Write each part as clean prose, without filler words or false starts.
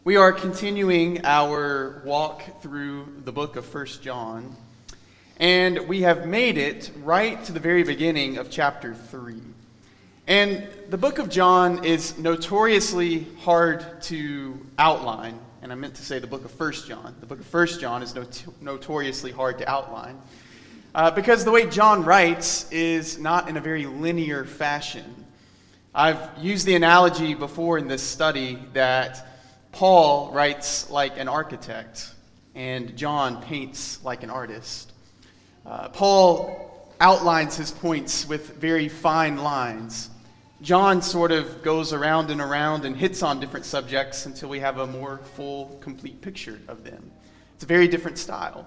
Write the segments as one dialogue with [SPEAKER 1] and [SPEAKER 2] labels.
[SPEAKER 1] We are continuing our walk through the book of First John, and we have made it right to the very beginning of chapter 3. And the book of John is notoriously hard to outline, and I meant to say the book of First John. The book of First John is notoriously hard to outline, because the way John writes is not in a very linear fashion. I've used the analogy before in this study that Paul writes like an architect, and John paints like an artist. Paul outlines his points with very fine lines. John sort of goes around and around and hits on different subjects until we have a more full, complete picture of them. It's a very different style.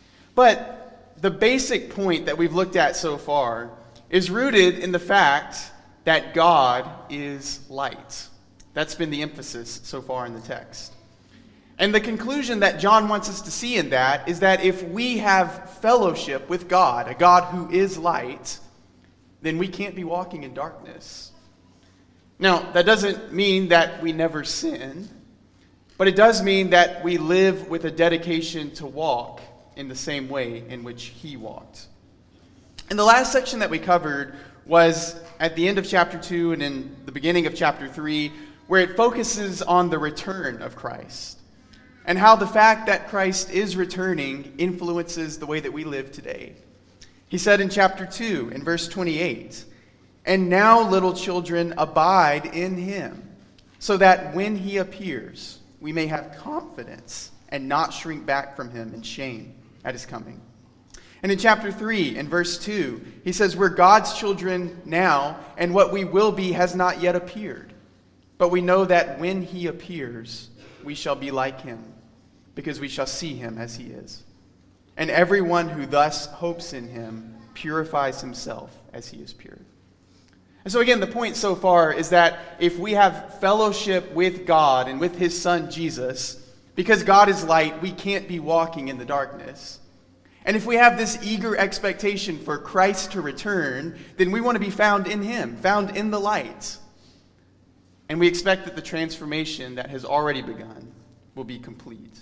[SPEAKER 1] But the basic point that we've looked at so far is rooted in the fact that God is light. That's been the emphasis so far in the text. And the conclusion that John wants us to see in that is that if we have fellowship with God, a God who is light, then we can't be walking in darkness. Now, that doesn't mean that we never sin, but it does mean that we live with a dedication to walk in the same way in which he walked. And the last section that we covered was at the end of chapter 2 and in the beginning of chapter 3, where it focuses on the return of Christ and how the fact that Christ is returning influences the way that we live today. He said in chapter 2, in verse 28, "And now, little children, abide in him, so that when he appears, we may have confidence and not shrink back from him in shame at his coming." And in chapter 3, in verse 2, he says, "We're God's children now, and what we will be has not yet appeared. But we know that when he appears, we shall be like him, because we shall see him as he is. And everyone who thus hopes in him purifies himself as he is pure." And so again, the point so far is that if we have fellowship with God and with his son Jesus, because God is light, we can't be walking in the darkness. And if we have this eager expectation for Christ to return, then we want to be found in him, found in the light. And we expect that the transformation that has already begun will be complete.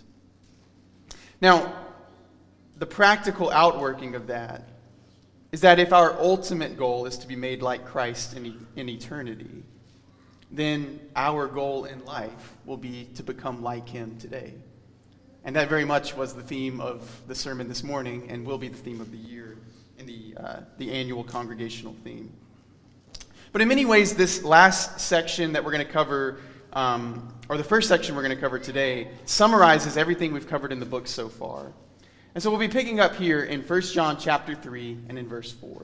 [SPEAKER 1] Now, the practical outworking of that is that if our ultimate goal is to be made like Christ in eternity, then our goal in life will be to become like him today. And that very much was the theme of the sermon this morning and will be the theme of the year in the annual congregational theme. But in many ways, this last section that we're going to cover, or the first section we're going to cover today, summarizes everything we've covered in the book so far. And so we'll be picking up here in 1 John chapter 3 and in verse 4.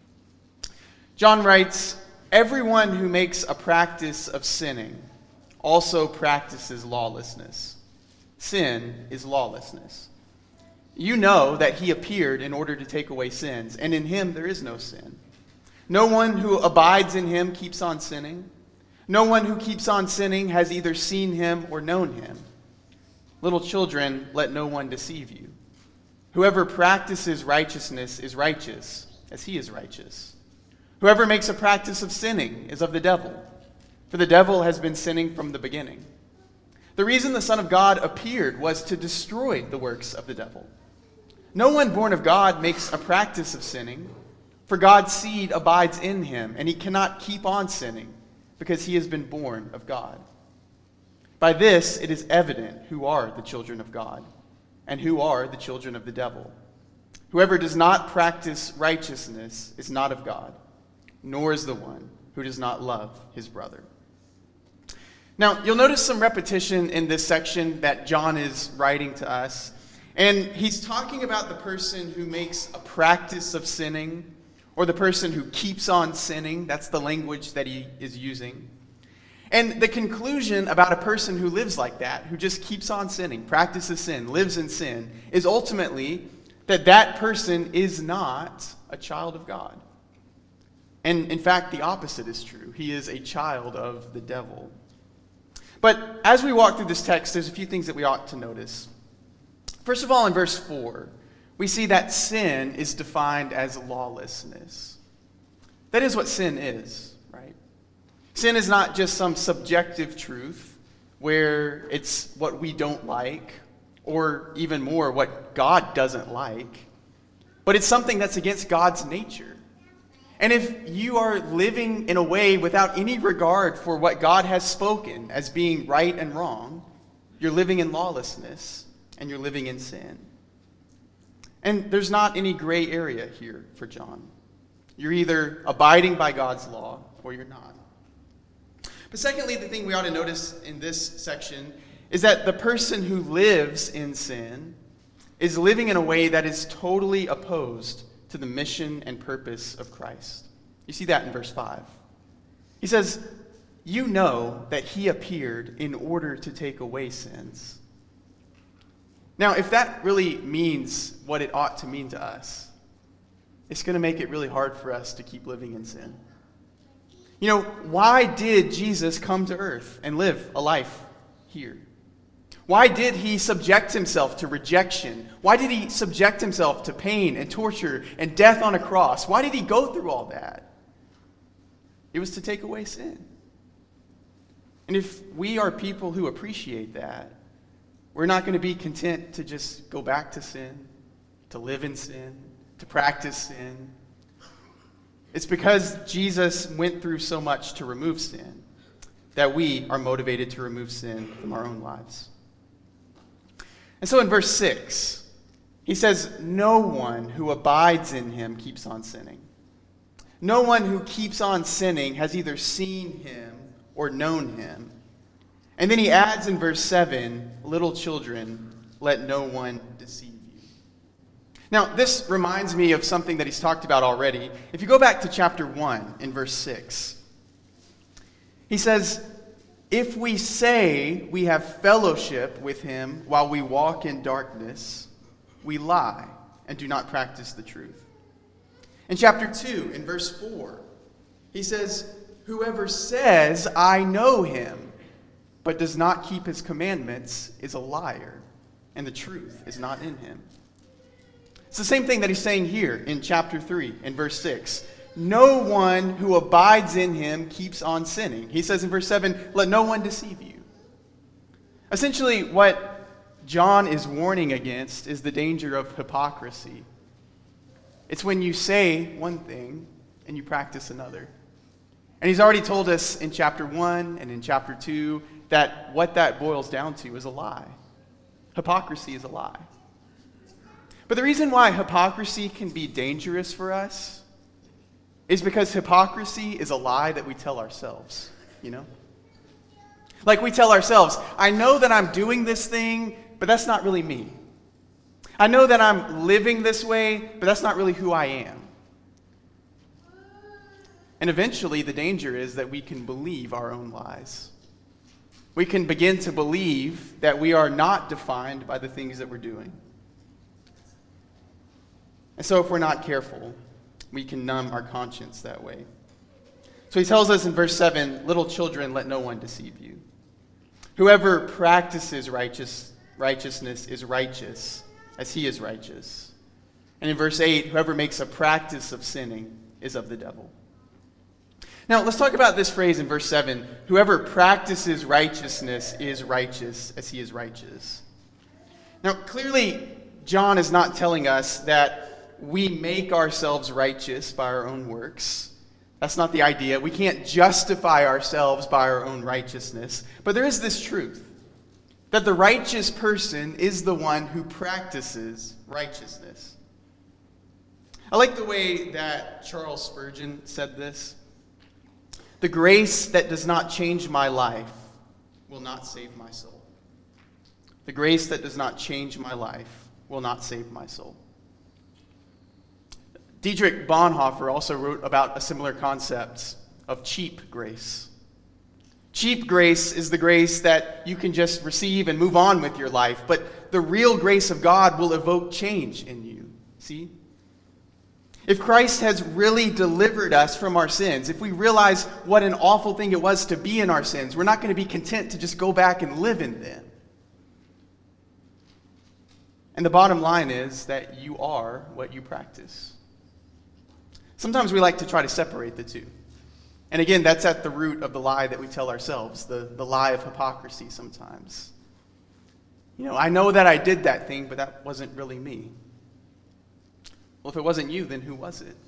[SPEAKER 1] John writes, "Everyone who makes a practice of sinning also practices lawlessness. Sin is lawlessness. You know that he appeared in order to take away sins, and in him there is no sin. No one who abides in him keeps on sinning. No one who keeps on sinning has either seen him or known him. Little children, let no one deceive you. Whoever practices righteousness is righteous, as he is righteous. Whoever makes a practice of sinning is of the devil, for the devil has been sinning from the beginning. The reason the Son of God appeared was to destroy the works of the devil. No one born of God makes a practice of sinning, for God's seed abides in him, and he cannot keep on sinning, because he has been born of God. By this it is evident who are the children of God, and who are the children of the devil. Whoever does not practice righteousness is not of God, nor is the one who does not love his brother." Now, you'll notice some repetition in this section that John is writing to us, and he's talking about the person who makes a practice of sinning, or the person who keeps on sinning. That's the language that he is using. And the conclusion about a person who lives like that, who just keeps on sinning, practices sin, lives in sin, is ultimately that that person is not a child of God. And in fact, the opposite is true. He is a child of the devil. But as we walk through this text, there's a few things that we ought to notice. First of all, in verse 4, we see that sin is defined as lawlessness. That is what sin is, right? Sin is not just some subjective truth where it's what we don't like, or even more, what God doesn't like, but it's something that's against God's nature. And if you are living in a way without any regard for what God has spoken as being right and wrong, you're living in lawlessness and you're living in sin. And there's not any gray area here for John. You're either abiding by God's law or you're not. But secondly, the thing we ought to notice in this section is that the person who lives in sin is living in a way that is totally opposed to the mission and purpose of Christ. You see that in verse 5. He says, "You know that he appeared in order to take away sins." Now, if that really means what it ought to mean to us, it's going to make it really hard for us to keep living in sin. You know, why did Jesus come to earth and live a life here? Why did he subject himself to rejection? Why did he subject himself to pain and torture and death on a cross? Why did he go through all that? It was to take away sin. And if we are people who appreciate that, we're not going to be content to just go back to sin, to live in sin, to practice sin. It's because Jesus went through so much to remove sin that we are motivated to remove sin from our own lives. And so in verse 6, he says, "No one who abides in him keeps on sinning." No one who keeps on sinning has either seen him or known him. And then he adds in verse 7, "Little children, let no one deceive you." Now, this reminds me of something that he's talked about already. If you go back to chapter 1 in verse 6, he says, "If we say we have fellowship with him while we walk in darkness, we lie and do not practice the truth." In chapter 2, in verse 4, he says, "Whoever says, 'I know him,' but does not keep his commandments is a liar, and the truth is not in him." It's the same thing that he's saying here in chapter 3, in verse 6. No one who abides in him keeps on sinning. He says in verse 7, "Let no one deceive you." Essentially, what John is warning against is the danger of hypocrisy. It's when you say one thing and you practice another. And he's already told us in chapter 1 and in chapter 2 that what that boils down to is a lie. Hypocrisy is a lie. But the reason why hypocrisy can be dangerous for us is because hypocrisy is a lie that we tell ourselves, you know? Like we tell ourselves, "I know that I'm doing this thing, but that's not really me. I know that I'm living this way, but that's not really who I am." And eventually the danger is that we can believe our own lies. We can begin to believe that we are not defined by the things that we're doing. And so if we're not careful, we can numb our conscience that way. So he tells us in verse 7, "Little children, let no one deceive you. Whoever practices righteousness is righteous, as he is righteous." And in verse 8, "Whoever makes a practice of sinning is of the devil." Now, let's talk about this phrase in verse 7, "Whoever practices righteousness is righteous, as he is righteous." Now, clearly, John is not telling us that we make ourselves righteous by our own works. That's not the idea. We can't justify ourselves by our own righteousness. But there is this truth, that the righteous person is the one who practices righteousness. I like the way that Charles Spurgeon said this. "The grace that does not change my life will not save my soul. The grace that does not change my life will not save my soul." Dietrich Bonhoeffer also wrote about a similar concept of cheap grace. Cheap grace is the grace that you can just receive and move on with your life, but the real grace of God will evoke change in you. See? If Christ has really delivered us from our sins, if we realize what an awful thing it was to be in our sins, we're not going to be content to just go back and live in them. And the bottom line is that you are what you practice. Sometimes we like to try to separate the two. And again, that's at the root of the lie that we tell ourselves, the lie of hypocrisy sometimes. I know that I did that thing, but that wasn't really me. Well, if it wasn't you, then who was it?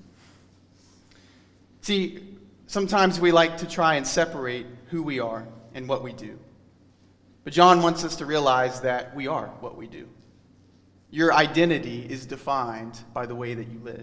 [SPEAKER 1] See, sometimes we like to try and separate who we are and what we do. But John wants us to realize that we are what we do. Your identity is defined by the way that you live.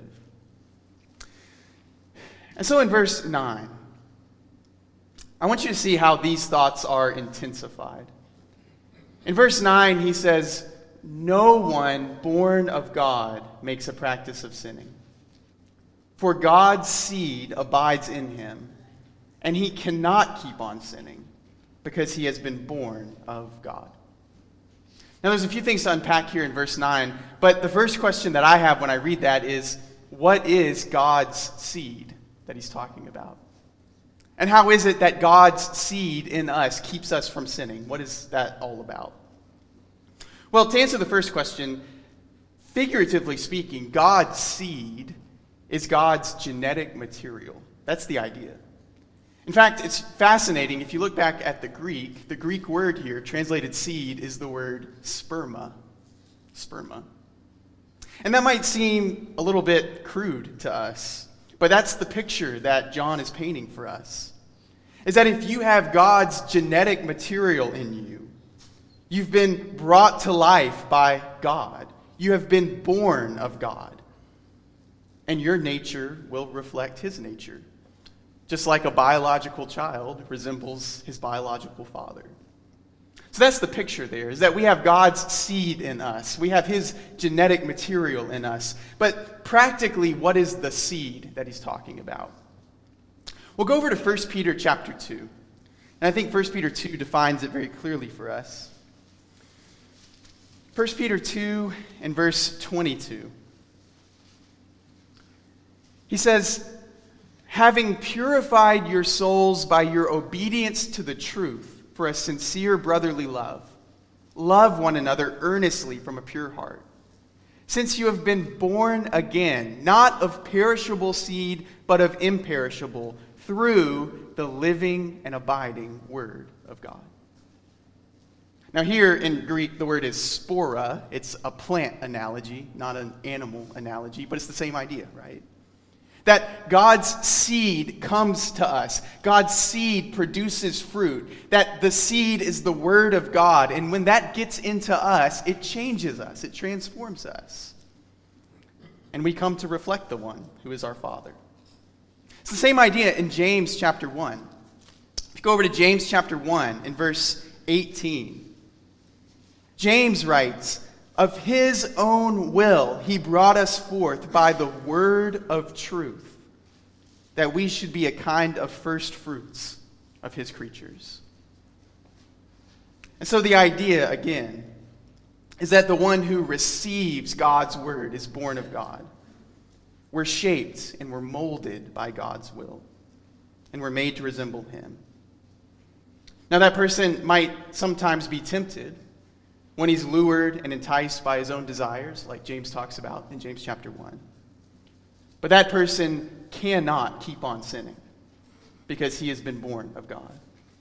[SPEAKER 1] And so in verse 9, I want you to see how these thoughts are intensified. In verse 9, he says, "No one born of God makes a practice of sinning. For God's seed abides in him, and he cannot keep on sinning, because he has been born of God." Now, there's a few things to unpack here in verse 9, but the first question that I have when I read that is, what is God's seed that he's talking about? And how is it that God's seed in us keeps us from sinning? What is that all about? Well, to answer the first question, figuratively speaking, God's seed is God's genetic material. That's the idea. In fact, it's fascinating. If you look back at the Greek word here, translated seed, is the word sperma. Sperma. And that might seem a little bit crude to us, but that's the picture that John is painting for us. Is that if you have God's genetic material in you, you've been brought to life by God. You have been born of God. And your nature will reflect his nature. Just like a biological child resembles his biological father. So that's the picture there, is that we have God's seed in us. We have his genetic material in us. But practically, what is the seed that he's talking about? We'll go over to 1 Peter chapter 2. And I think 1 Peter 2 defines it very clearly for us. 1 Peter 2 and verse 22. He says, "Having purified your souls by your obedience to the truth for a sincere brotherly love, love one another earnestly from a pure heart. Since you have been born again, not of perishable seed, but of imperishable, through the living and abiding Word of God." Now here in Greek, the word is spora. It's a plant analogy, not an animal analogy, but it's the same idea, right? That God's seed comes to us. God's seed produces fruit. That the seed is the Word of God. And when that gets into us, it changes us. It transforms us. And we come to reflect the one who is our Father. It's the same idea in James chapter 1. If you go over to James chapter 1 in verse 18. James writes, "Of his own will he brought us forth by the word of truth, that we should be a kind of first fruits of his creatures." And so the idea, again, is that the one who receives God's word is born of God. We're shaped and we're molded by God's will, and we're made to resemble him. Now that person might sometimes be tempted when he's lured and enticed by his own desires, like James talks about in James chapter 1. But that person cannot keep on sinning because he has been born of God.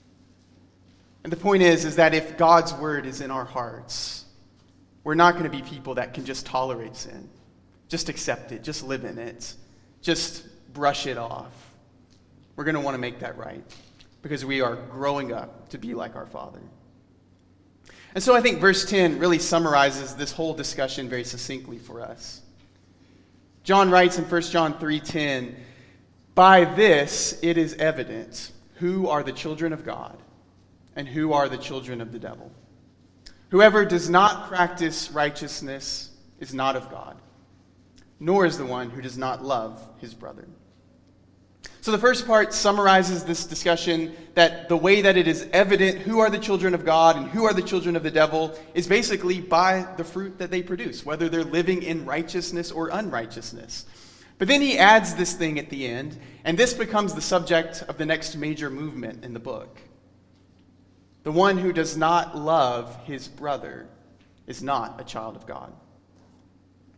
[SPEAKER 1] And the point is that if God's word is in our hearts, we're not going to be people that can just tolerate sin, just accept it, just live in it, just brush it off. We're going to want to make that right because we are growing up to be like our Father. And so I think verse 10 really summarizes this whole discussion very succinctly for us. John writes in 1 John 3:10, "By this it is evident who are the children of God and who are the children of the devil. Whoever does not practice righteousness is not of God, nor is the one who does not love his brother." So the first part summarizes this discussion that the way that it is evident who are the children of God and who are the children of the devil is basically by the fruit that they produce, whether they're living in righteousness or unrighteousness. But then he adds this thing at the end, and this becomes the subject of the next major movement in the book. The one who does not love his brother is not a child of God.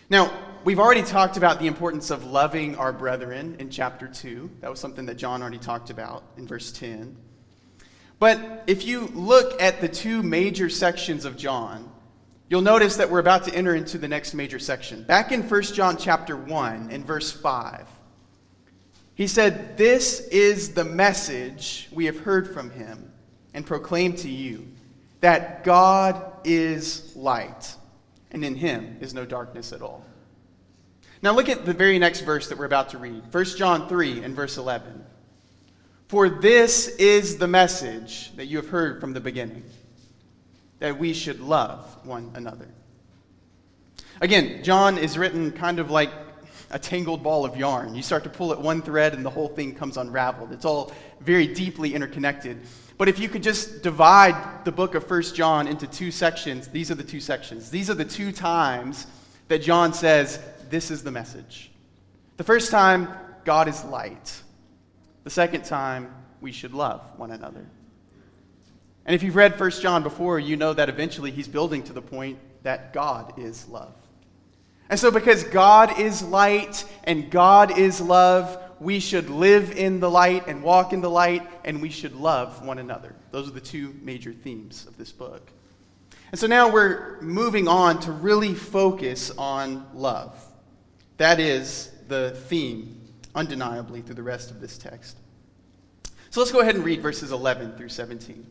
[SPEAKER 1] Now, we've already talked about the importance of loving our brethren in chapter 2. That was something that John already talked about in verse 10. But if you look at the two major sections of John, you'll notice that we're about to enter into the next major section. Back in 1 John chapter 1 and verse 5, he said, "This is the message we have heard from him and proclaim to you, that God is light, and in him is no darkness at all." Now look at the very next verse that we're about to read. 1 John 3 and verse 11. "For this is the message that you have heard from the beginning, that we should love one another." Again, John is written kind of like a tangled ball of yarn. You start to pull at one thread and the whole thing comes unraveled. It's all very deeply interconnected. But if you could just divide the book of 1 John into two sections, these are the two sections. These are the two times that John says, this is the message. The first time, God is light. The second time, we should love one another. And if you've read 1 John before, you know that eventually he's building to the point that God is love. And so because God is light and God is love, we should live in the light and walk in the light, and we should love one another. Those are the two major themes of this book. And so now we're moving on to really focus on love. That is the theme, undeniably, through the rest of this text. So let's go ahead and read verses 11 through 17.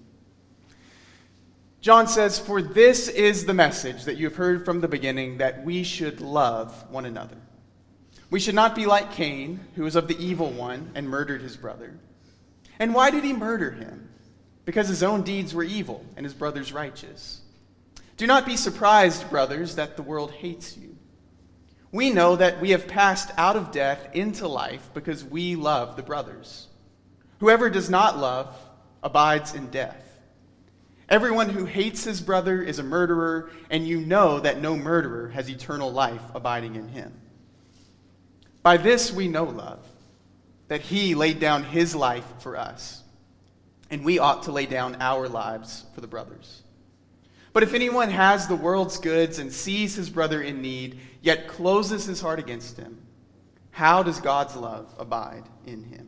[SPEAKER 1] John says, "For this is the message that you have heard from the beginning, that we should love one another. We should not be like Cain, who was of the evil one and murdered his brother. And why did he murder him? Because his own deeds were evil and his brother's righteous. Do not be surprised, brothers, that the world hates you. We know that we have passed out of death into life because we love the brothers. Whoever does not love abides in death. Everyone who hates his brother is a murderer, and you know that no murderer has eternal life abiding in him. By this we know love, that he laid down his life for us, and we ought to lay down our lives for the brothers. But if anyone has the world's goods and sees his brother in need, yet closes his heart against him, how does God's love abide in him?"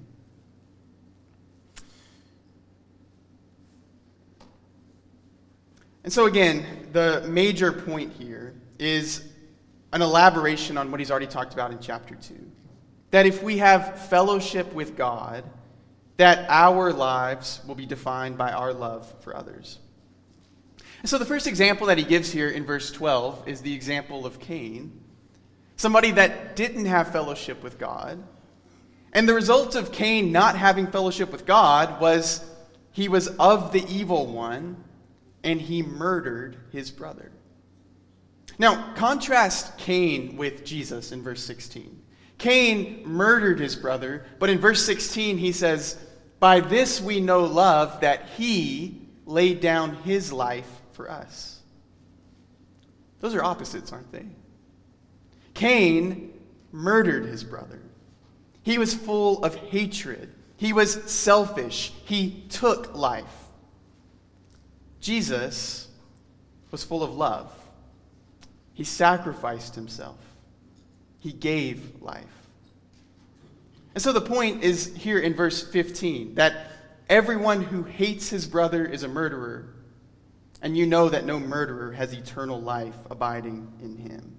[SPEAKER 1] And so again, the major point here is an elaboration on what he's already talked about in chapter 2. That if we have fellowship with God, that our lives will be defined by our love for others. And so the first example that he gives here in verse 12 is the example of Cain, somebody that didn't have fellowship with God. And the result of Cain not having fellowship with God was he was of the evil one, and he murdered his brother. Now, contrast Cain with Jesus in verse 16. Cain murdered his brother, but in verse 16 he says, "By this we know love, that he laid down his life for us." Those are opposites, aren't they? Cain murdered his brother. He was full of hatred. He was selfish. He took life. Jesus was full of love. He sacrificed himself. He gave life. And so the point is here in verse 15, that everyone who hates his brother is a murderer, and you know that no murderer has eternal life abiding in him.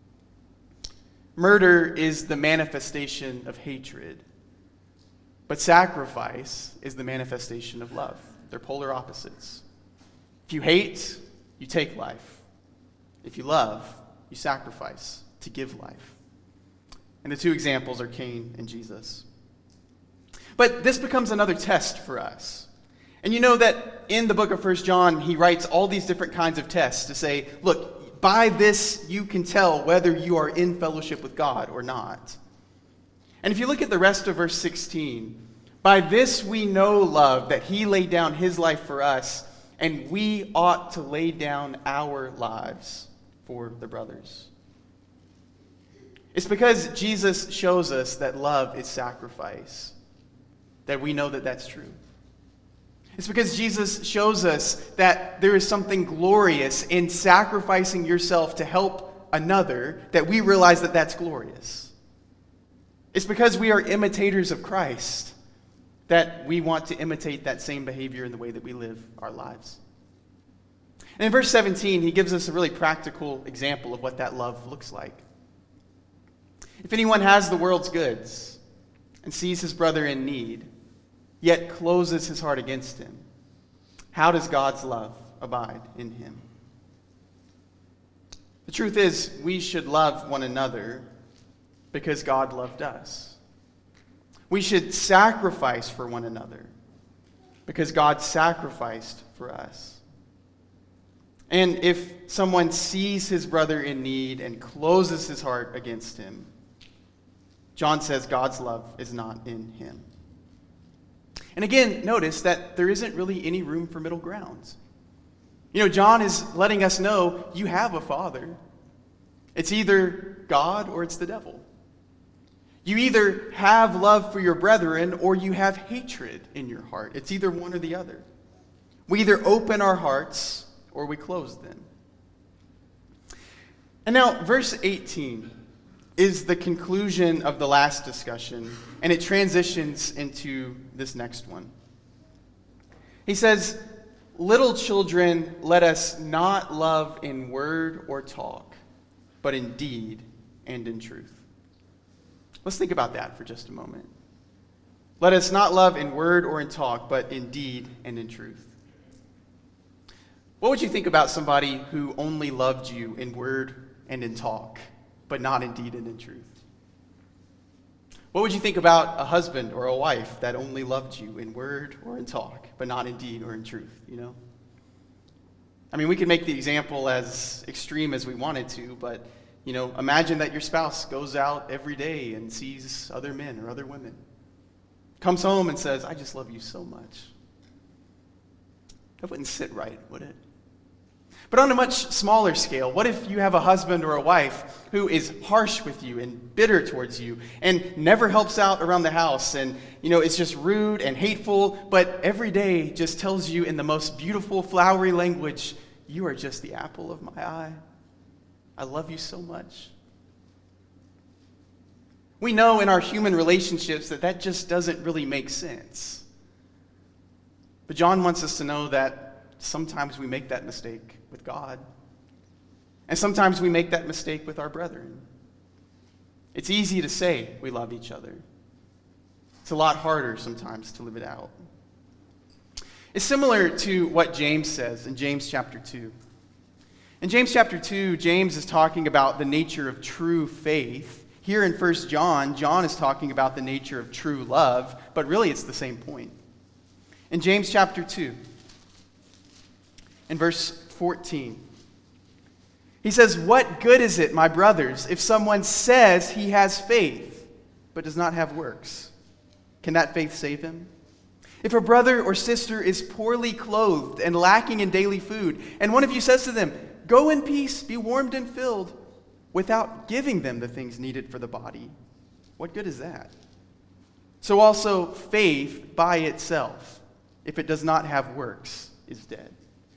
[SPEAKER 1] Murder is the manifestation of hatred, but sacrifice is the manifestation of love. They're polar opposites. If you hate, you take life. If you love, you sacrifice to give life. And the two examples are Cain and Jesus. But this becomes another test for us. And you know that in the book of 1 John, he writes all these different kinds of tests to say, look, by this you can tell whether you are in fellowship with God or not. And if you look at the rest of verse 16, by this we know love, that he laid down his life for us, and we ought to lay down our lives for the brothers. It's because Jesus shows us that love is sacrifice that we know that that's true. It's because Jesus shows us that there is something glorious in sacrificing yourself to help another that we realize that that's glorious. It's because we are imitators of Christ that we want to imitate that same behavior in the way that we live our lives. And in verse 17, he gives us a really practical example of what that love looks like. If anyone has the world's goods and sees his brother in need, yet closes his heart against him, how does God's love abide in him? The truth is, we should love one another because God loved us. We should sacrifice for one another because God sacrificed for us. And if someone sees his brother in need and closes his heart against him, John says God's love is not in him. And again, notice that there isn't really any room for middle grounds. John is letting us know you have a father. It's either God or it's the devil. You either have love for your brethren or you have hatred in your heart. It's either one or the other. We either open our hearts or we close them. And now, verse 18 is the conclusion of the last discussion, and it transitions into this next one. He says, "Little children, let us not love in word or talk, but in deed and in truth." Let's think about that for just a moment. Let us not love in word or in talk, but in deed and in truth. What would you think about somebody who only loved you in word and in talk, but not in deed and in truth? What would you think about a husband or a wife that only loved you in word or in talk, but not in deed or in truth, I mean, we can make the example as extreme as we wanted to, but, imagine that your spouse goes out every day and sees other men or other women, comes home and says, "I just love you so much." That wouldn't sit right, would it? But on a much smaller scale, what if you have a husband or a wife who is harsh with you and bitter towards you and never helps out around the house and, it's just rude and hateful, but every day just tells you in the most beautiful, flowery language, "You are just the apple of my eye. I love you so much." We know in our human relationships that just doesn't really make sense. But John wants us to know that sometimes we make that mistake with God. And sometimes we make that mistake with our brethren. It's easy to say we love each other. It's a lot harder sometimes to live it out. It's similar to what James says in James chapter 2. In James chapter 2, James is talking about the nature of true faith. Here in 1 John, John is talking about the nature of true love, but really it's the same point. In James chapter 2, in verse 14, he says, "What good is it, my brothers, if someone says he has faith, but does not have works? Can that faith save him? If a brother or sister is poorly clothed and lacking in daily food, and one of you says to them, 'Go in peace, be warmed and filled,' without giving them the things needed for the body, what good is that? So also faith by itself, if it does not have works, is dead."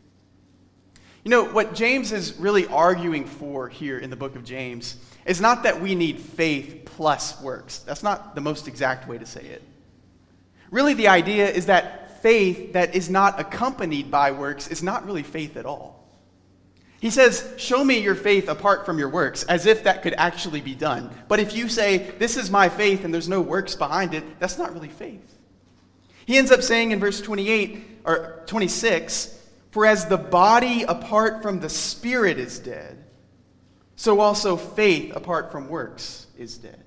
[SPEAKER 1] What James is really arguing for here in the book of James is not that we need faith plus works. That's not the most exact way to say it. Really, the idea is that faith that is not accompanied by works is not really faith at all. He says, "Show me your faith apart from your works," as if that could actually be done. But if you say, "This is my faith," and there's no works behind it, that's not really faith. He ends up saying in verse 28 or 26, "For as the body apart from the spirit is dead, so also faith apart from works is dead."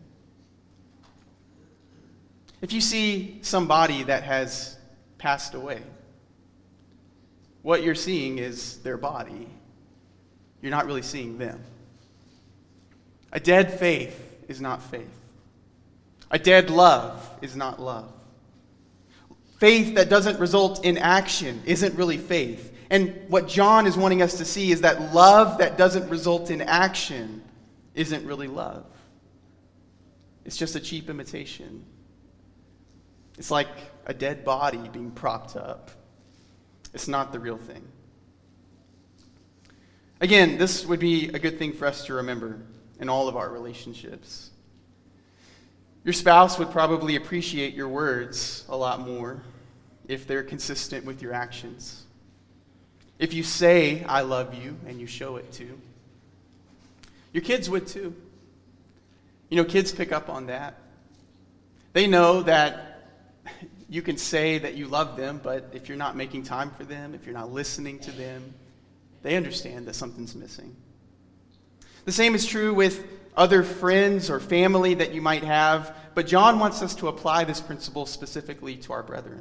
[SPEAKER 1] If you see somebody that has passed away, what you're seeing is their body. You're not really seeing them. A dead faith is not faith. A dead love is not love. Faith that doesn't result in action isn't really faith. And what John is wanting us to see is that love that doesn't result in action isn't really love. It's just a cheap imitation. It's like a dead body being propped up. It's not the real thing. Again, this would be a good thing for us to remember in all of our relationships. Your spouse would probably appreciate your words a lot more if they're consistent with your actions. If you say, I love you, and you show it too. Your kids would too. Kids pick up on that. They know that you can say that you love them, but if you're not making time for them, if you're not listening to them, they understand that something's missing. The same is true with other friends or family that you might have, but John wants us to apply this principle specifically to our brethren.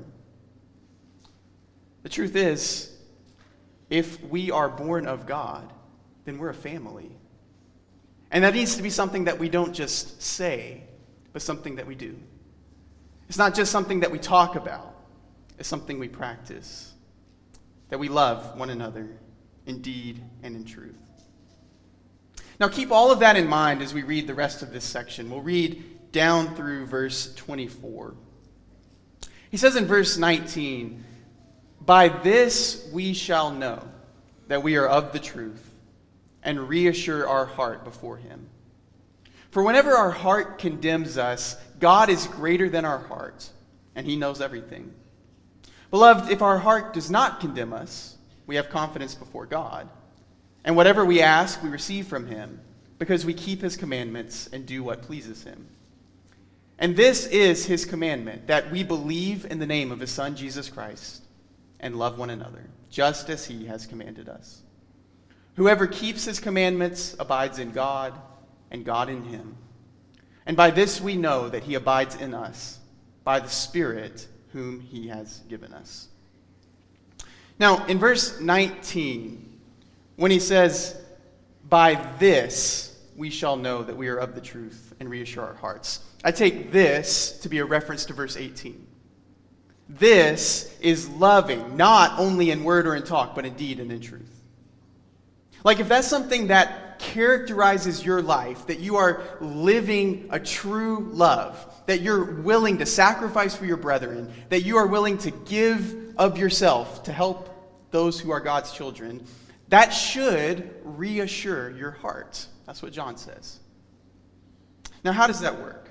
[SPEAKER 1] The truth is, if we are born of God, then we're a family. And that needs to be something that we don't just say, but something that we do. It's not just something that we talk about. It's something we practice. That we love one another in deed and in truth. Now keep all of that in mind as we read the rest of this section. We'll read down through verse 24. He says in verse 19, "By this we shall know that we are of the truth and reassure our heart before him. For whenever our heart condemns us, God is greater than our heart, and he knows everything. Beloved, if our heart does not condemn us, we have confidence before God. And whatever we ask, we receive from him, because we keep his commandments and do what pleases him. And this is his commandment, that we believe in the name of his Son, Jesus Christ, and love one another, just as he has commanded us. Whoever keeps his commandments abides in God, and God in him. And by this we know that he abides in us, by the Spirit whom he has given us." Now, in verse 19, when he says, "By this we shall know that we are of the truth and reassure our hearts," I take this to be a reference to verse 18. This is loving, not only in word or in talk, but in deed and in truth. Like if that's something that characterizes your life, that you are living a true love, that you're willing to sacrifice for your brethren, that you are willing to give of yourself to help those who are God's children, that should reassure your heart. That's what John says. Now, how does that work?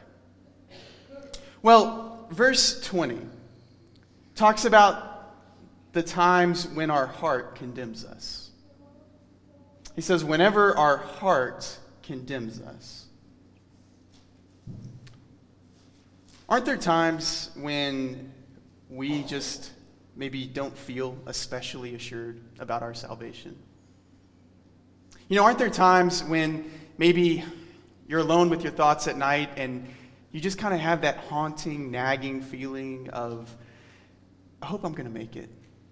[SPEAKER 1] Well, verse 20 talks about the times when our heart condemns us. He says, whenever our heart condemns us. Aren't there times when we just maybe don't feel especially assured about our salvation? Aren't there times when maybe you're alone with your thoughts at night and you just kind of have that haunting, nagging feeling of, I hope I'm going to make it,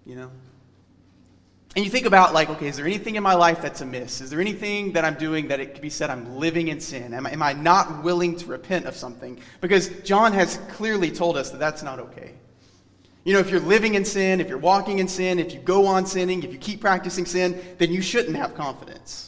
[SPEAKER 1] And you think about, okay, is there anything in my life that's amiss? Is there anything that I'm doing that it could be said I'm living in sin? Am I not willing to repent of something? Because John has clearly told us that that's not okay. If you're living in sin, if you're walking in sin, if you go on sinning, if you keep practicing sin, then you shouldn't have confidence.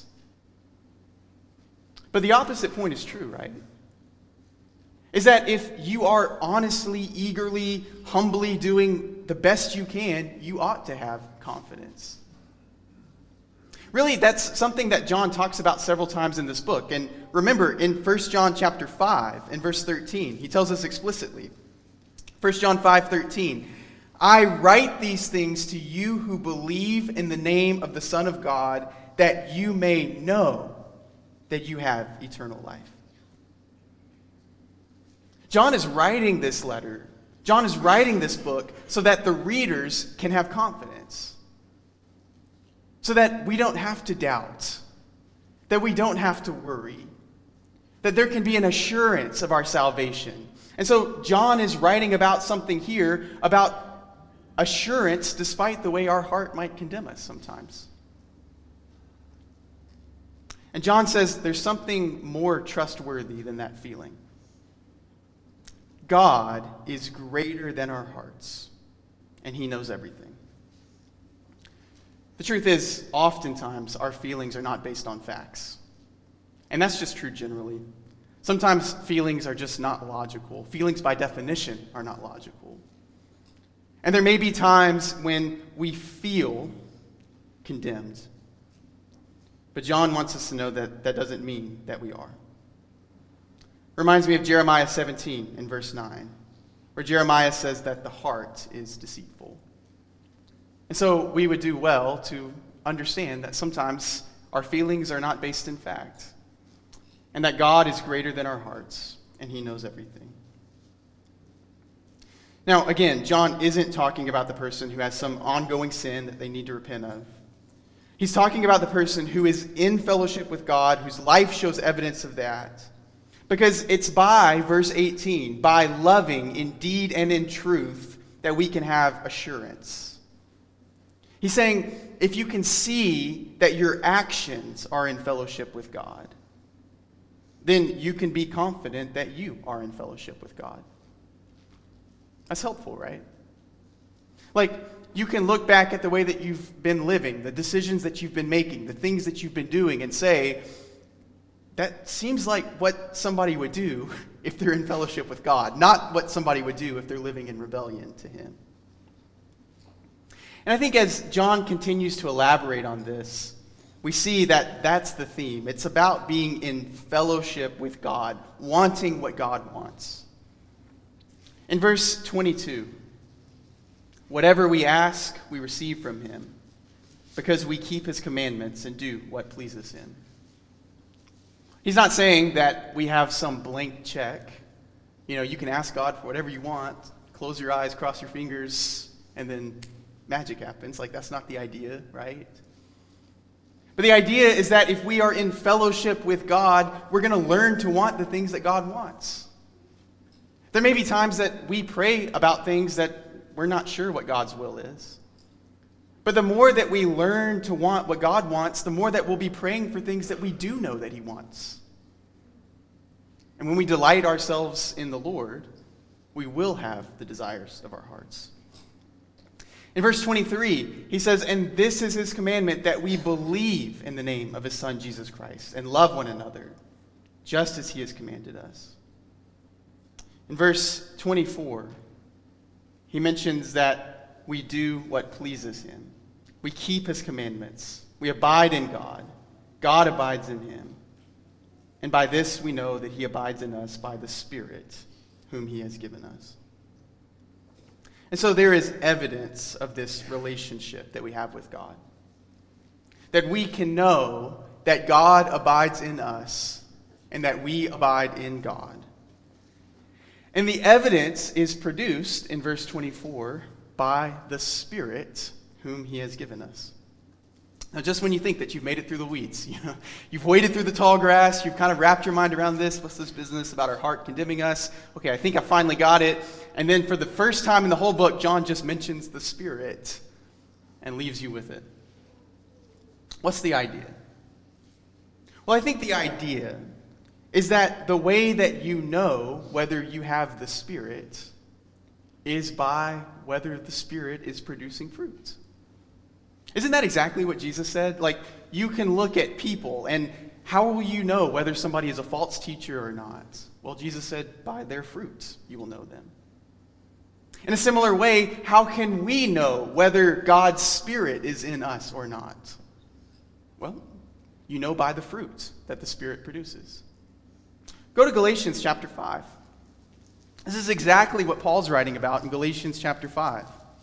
[SPEAKER 1] But the opposite point is true, right? Is that if you are honestly, eagerly, humbly doing the best you can, you ought to have confidence. Really, that's something that John talks about several times in this book. And remember, in 1 John chapter 5, and verse 13, he tells us explicitly, 1 John 5:13, "I write these things to you who believe in the name of the Son of God, that you may know that you have eternal life." John is writing this letter. John is writing this book so that the readers can have confidence. So that we don't have to doubt. That we don't have to worry. That there can be an assurance of our salvation. And so John is writing about something here, about assurance despite the way our heart might condemn us sometimes. And John says there's something more trustworthy than that feeling. God is greater than our hearts, and he knows everything. The truth is, oftentimes our feelings are not based on facts. And that's just true generally. Sometimes feelings are just not logical. Feelings by definition are not logical. And there may be times when we feel condemned. But John wants us to know that that doesn't mean that we are. Reminds me of Jeremiah 17 in verse 9, where Jeremiah says that the heart is deceitful. And so we would do well to understand that sometimes our feelings are not based in fact, and that God is greater than our hearts, and he knows everything. Now, again, John isn't talking about the person who has some ongoing sin that they need to repent of. He's talking about the person who is in fellowship with God, whose life shows evidence of that. Because it's by, verse 18, by loving in deed and in truth that we can have assurance. He's saying, if you can see that your actions are in fellowship with God, then you can be confident that you are in fellowship with God. That's helpful, right? Like, you can look back at the way that you've been living, the decisions that you've been making, the things that you've been doing, and say, that seems like what somebody would do if they're in fellowship with God, not what somebody would do if they're living in rebellion to him. And I think as John continues to elaborate on this, we see that that's the theme. It's about being in fellowship with God, wanting what God wants. In verse 22, whatever we ask, we receive from him, because we keep his commandments and do what pleases him. He's not saying that we have some blank check. You can ask God for whatever you want, close your eyes, cross your fingers, and then magic happens. Like, that's not the idea, right? But the idea is that if we are in fellowship with God, we're going to learn to want the things that God wants. There may be times that we pray about things that we're not sure what God's will is. But the more that we learn to want what God wants, the more that we'll be praying for things that we do know that he wants. And when we delight ourselves in the Lord, we will have the desires of our hearts. In verse 23, he says, and this is his commandment, that we believe in the name of his Son, Jesus Christ, and love one another, just as he has commanded us. In verse 24, he mentions that we do what pleases him. We keep his commandments. We abide in God. God abides in him. And by this we know that he abides in us by the Spirit whom he has given us. And so there is evidence of this relationship that we have with God. That we can know that God abides in us and that we abide in God. And the evidence is produced in verse 24 by the Spirit whom he has given us. Now, just when you think that you've made it through the weeds, you've waded through the tall grass, you've kind of wrapped your mind around this, what's this business about our heart condemning us? Okay, I think I finally got it. And then for the first time in the whole book, John just mentions the Spirit and leaves you with it. What's the idea? Well, I think the idea is that the way that you know whether you have the Spirit is by whether the Spirit is producing fruit. Isn't that exactly what Jesus said? Like, you can look at people, and how will you know whether somebody is a false teacher or not? Well, Jesus said, by their fruits you will know them. In a similar way, how can we know whether God's Spirit is in us or not? Well, you know by the fruit that the Spirit produces. Go to Galatians chapter 5. This is exactly what Paul's writing about in Galatians chapter 5.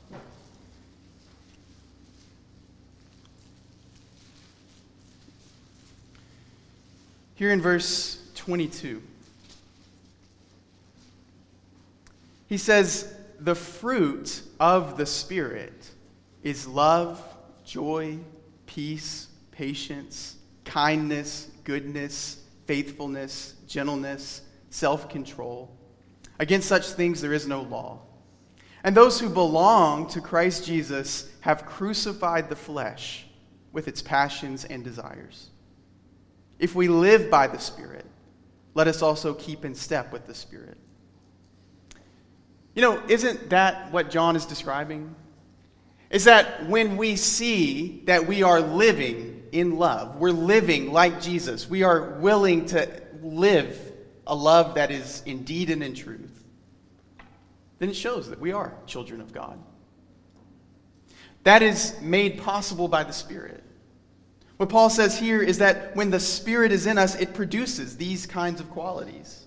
[SPEAKER 1] Here in verse 22, he says, the fruit of the Spirit is love, joy, peace, patience, kindness, goodness, faithfulness, gentleness, self-control. Against such things there is no law. And those who belong to Christ Jesus have crucified the flesh with its passions and desires. If we live by the Spirit, let us also keep in step with the Spirit. Isn't that what John is describing? Is that when we see that we are living in love, we're living like Jesus, we are willing to live a love that is in deed and in truth, then it shows that we are children of God. That is made possible by the Spirit. What Paul says here is that when the Spirit is in us, it produces these kinds of qualities.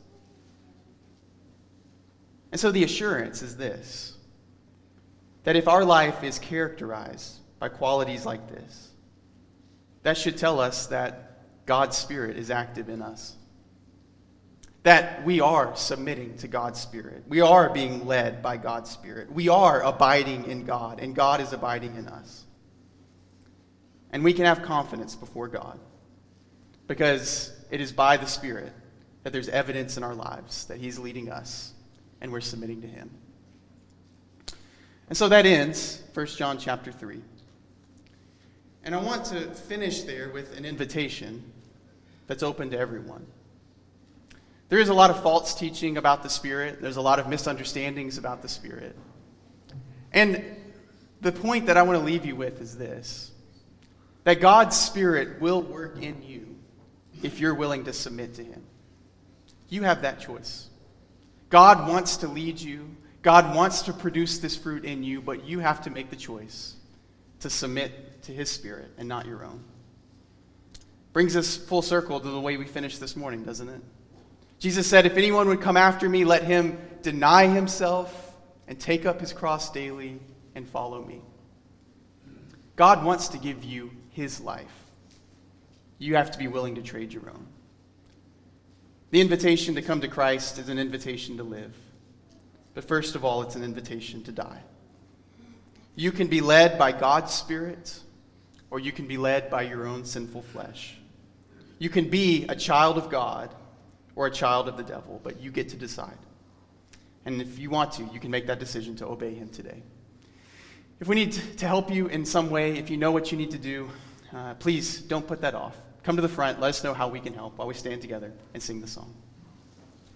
[SPEAKER 1] And so the assurance is this, that if our life is characterized by qualities like this, that should tell us that God's Spirit is active in us. That we are submitting to God's Spirit. We are being led by God's Spirit. We are abiding in God, and God is abiding in us. And we can have confidence before God, because it is by the Spirit that there's evidence in our lives that He's leading us, and we're submitting to Him. And so that ends 1 John chapter 3. And I want to finish there with an invitation that's open to everyone. There is a lot of false teaching about the Spirit. There's a lot of misunderstandings about the Spirit. And the point that I want to leave you with is this, that God's Spirit will work in you if you're willing to submit to Him. You have that choice. God wants to lead you. God wants to produce this fruit in you, but you have to make the choice to submit to His Spirit and not your own. Brings us full circle to the way we finished this morning, doesn't it? Jesus said, if anyone would come after me, let him deny himself and take up his cross daily and follow me. God wants to give you His life. You have to be willing to trade your own. The invitation to come to Christ is an invitation to live. But first of all, it's an invitation to die. You can be led by God's Spirit, or you can be led by your own sinful flesh. You can be a child of God or a child of the devil, but you get to decide. And if you want to, you can make that decision to obey Him today. If we need to help you in some way, if you know what you need to do, please don't put that off. Come to the front, let us know how we can help while we stand together and sing the song.